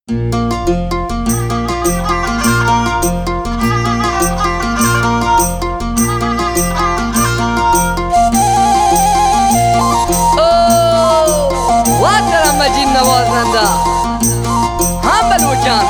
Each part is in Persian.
مجید نوازنده هم بلوچان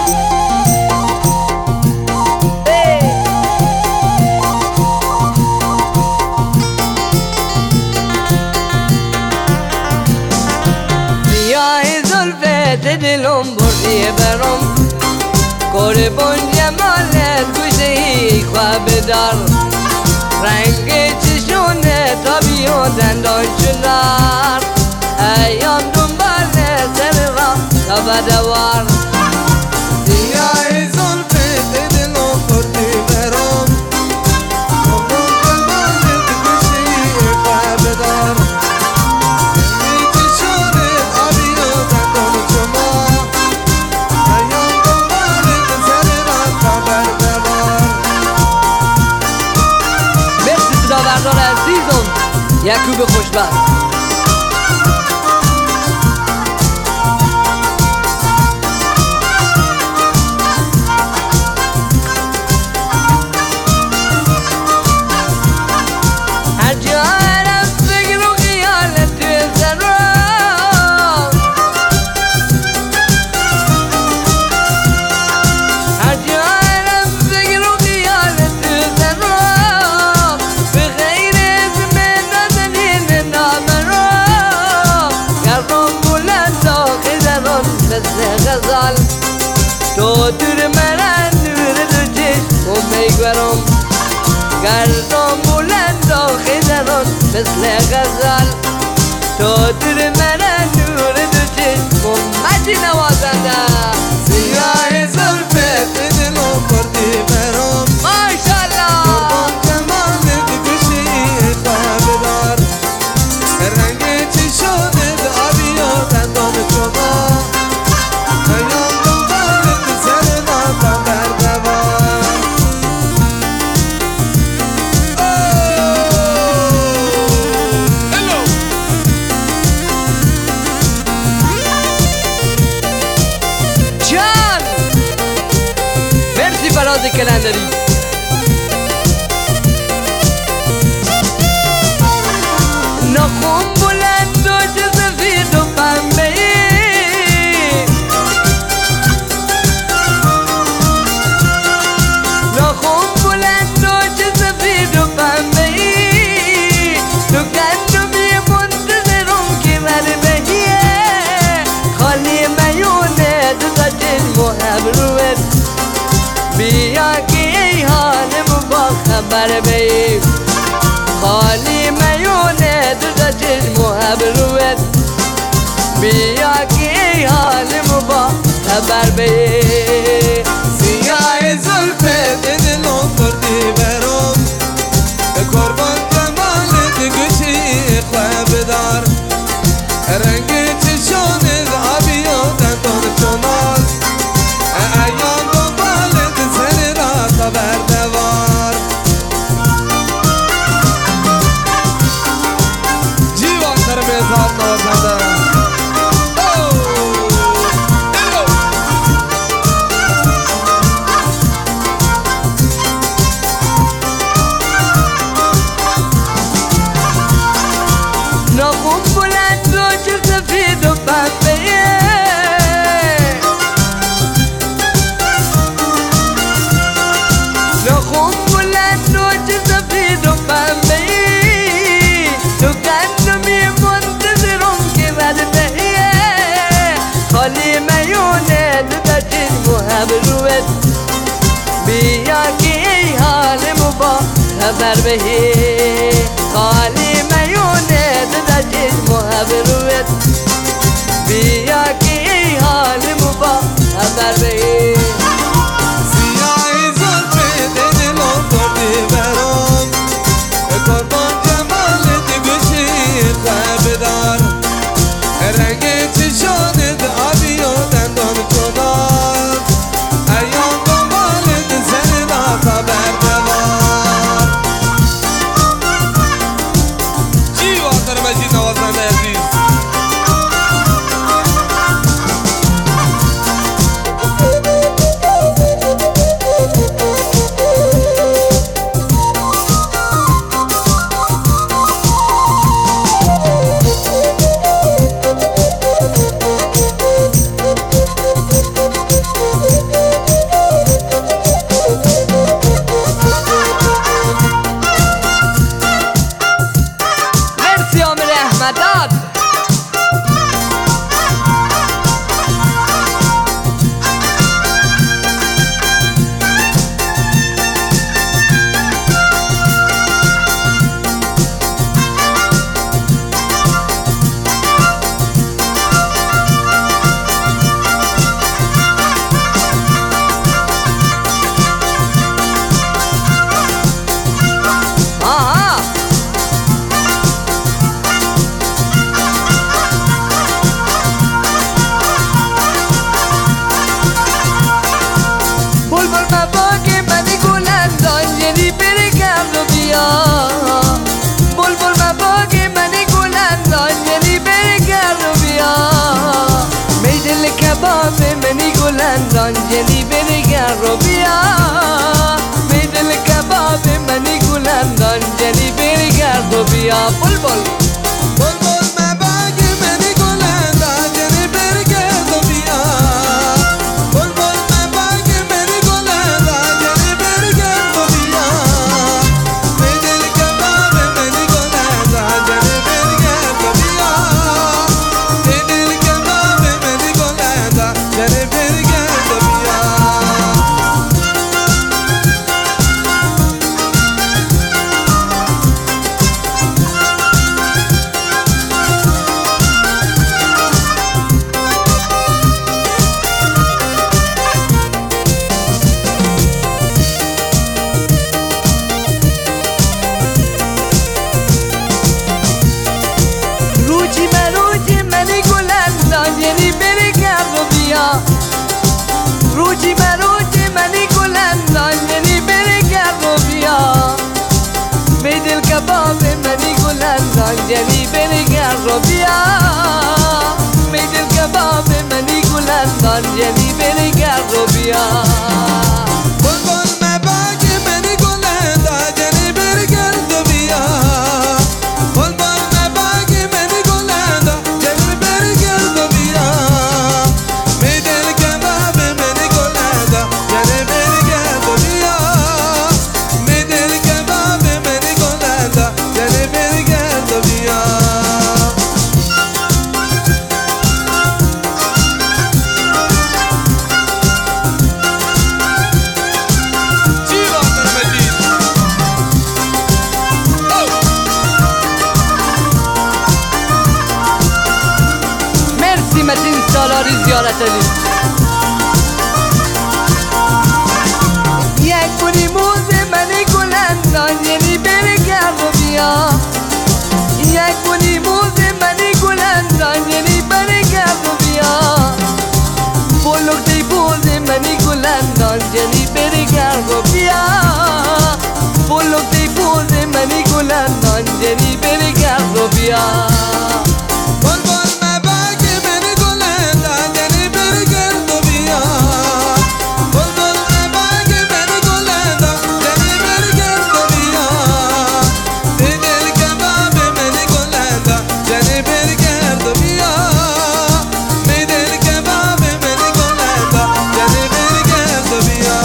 سیاه زلفت دلم بردی برم قربون جمالت گوشه خواب دار رنگ چشونه تابی و دندان چنار ایام دنبال سر را تا بدوار سیاه زلفت دلم بردی برم قربون جمالت گوشه خواب دار رنگ چشونت آبی و دندان چنار ایام دنبال سر را تا بدوار. مرسی صدا بردار عزیزم یعقوب خوشبخت. تو دور من نور دو چشم میگورم گردم بلند و خیزران مثل غزل تو دور من نور دو چشم مجید نوازنده سیاه زلفت دلم بردی برم ماشالله قربون جمالت گوشه خواب دار رنگ چشونت آبی و دندان چنار ایام دنبالت سر را تا بردوار. جان مرسی فراز کلندری نخون بلند و چه سفید و پنبه نخون بلند و چه سفید و پنبه تو گندمی منتظرم که بر بهیه خالی میونه دو تا چشم و ابروت بیا که ای حالم با خبر بیم خالی میونه دو تا چشم و ابروت بیا که ای حالم با خبر بیم سیاه زلفت دلم بردی برم قربان جمالت گوشه خواب دار رنگ چشونت آبی و دندان چنار ایام دنبالت سر را تا بردوار. جیوان سر میزان نوازنده نخون بلند و چه سفید و پنبه نخون بلند و چه سفید و پنبه تو گندمی منتظرم که بد بهیه خالی میونه دو تا چشم و ابروت بیا که ای حالم با خبر بهی خالی میونه دو تا چشم و ابروت بیا که ای حالم با خبر بهی سیاه زلفت دلم بردی برم قربان جمالت گوشه خواب دار رنگ چشونت آبی و دندان چنار ایام دنبالت سر را تا بردوار. جیوان سر مجید نوازنده عزیز کباب منی گلندان جنی برگر رو بیا می دل کباب منی گلندان جنی برگر رو بیا بلبل بلبل مباگ منی گلندان جنی برگر رو بیا بلبل مباگ منی گلندان جنی برگر رو بیا می دل کباب منی گلندان جنی برگر رو بیا می دل کباب منی گلندان جنی برگر رو بیا روجی منی گلندان جنی برگر رو بیا روجی منی گلندان جنی برگر رو بیا می دل کباب منی گلندان جنی برگر رو بیا می دل کباب منی گلندان جنی برگر رو بیا بلبل مباگ منی گلندان جنی برگر رو بیا بلبل مباگ منی گلندان جنی برگر رو بیا می دل کباب منی گلندان جنی برگر رو بیا می دل کباب منی گلندان جنی برگر رو بیا مرسی متین سالاری زیارت علی یک بونی موز منی گلندان یعنی برگر رو بیا یک بونی موز منی گلندان یعنی برگر رو بیا بلوکتی بوز منی گلندان یعنی برگر رو بیا بلوکتی بوز منی گلندان یعنی برگر رو بیا بلبل مباگ منی گلندان جنی برگر رو بیا بلبل مباگ منی گلندان جنی برگر رو بیا می دل کباب منی گلندان جنی برگر رو بیا می دل کباب منی گلندان جنی برگر رو بیا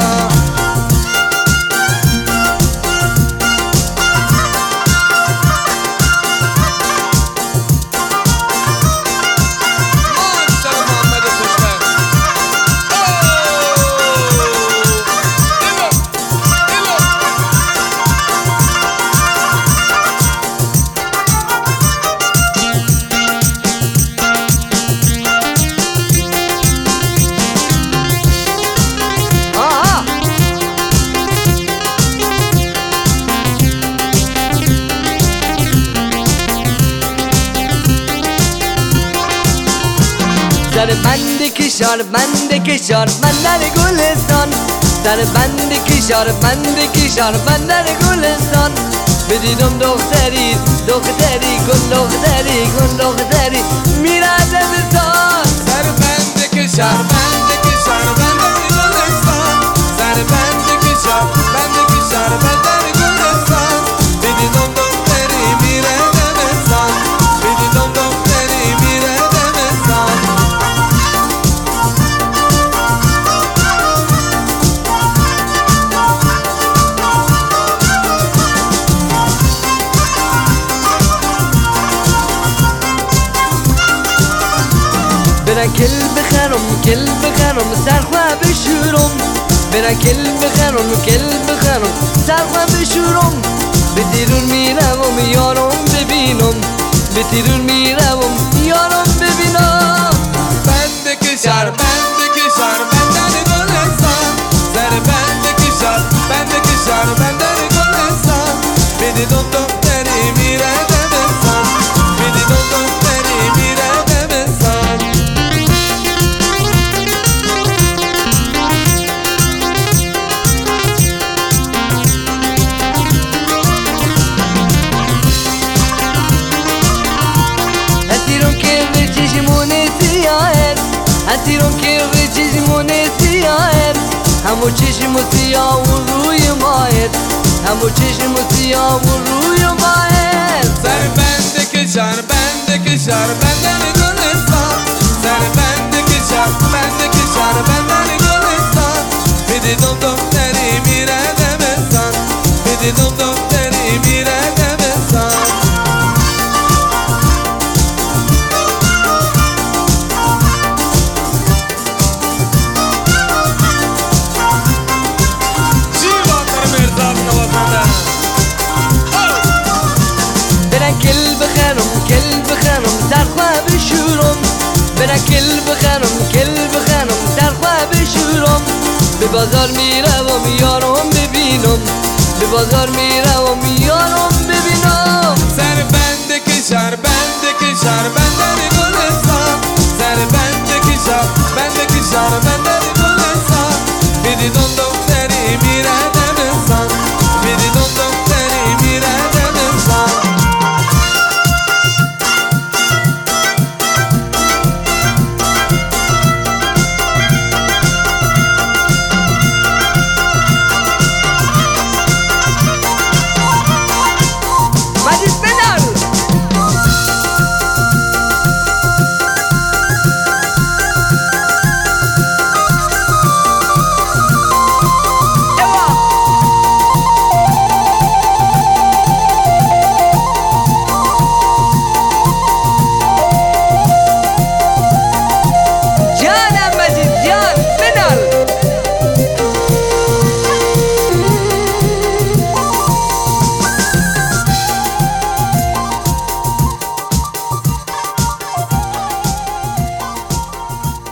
بند کشار بندر گلستان سر بند کشار بندر گلستان بدیدم دختری گل دختری میره دبستان سر بند کشار بندر گلستان سر بند کشار بندر گلستان بدیدم دختری میره دبستان بدیدم دختری میره دبستان برن کل بخرم سرخواه بشورم برن کل بخرم سرخواه بشورم به تیرون میروم یارم ببینم به تیرون میروم یارم ببینم بند کشار بندر گلستان سر بند کشار بندر گلستان بدیدم دختری میره دبستان بدیدم دختری میره دبستان دیرم که روی چشمونه سیاهت همو چشم سیاه و روی ماهت همو چشم سیاه و روی ماهت سر بنده کشار بنده کشار بندن گلستان سر بنده کشار بنده کشار بندن گلستان میدی دم دم دری میره دمستان میدی دم دم دری میره دمستان کل بخرم در خواه بشورم برن کل بخرم در خواه بشورم به بازار میروم یارم ببینم به بازار میروم یارم ببینم سر بنده کشار بندن گلستان سر بنده کشار بندن گلستان میدی دم دم دری میره دمستان میدی دم دم دری میره دمستان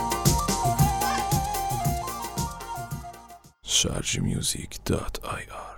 sharjmusic.ir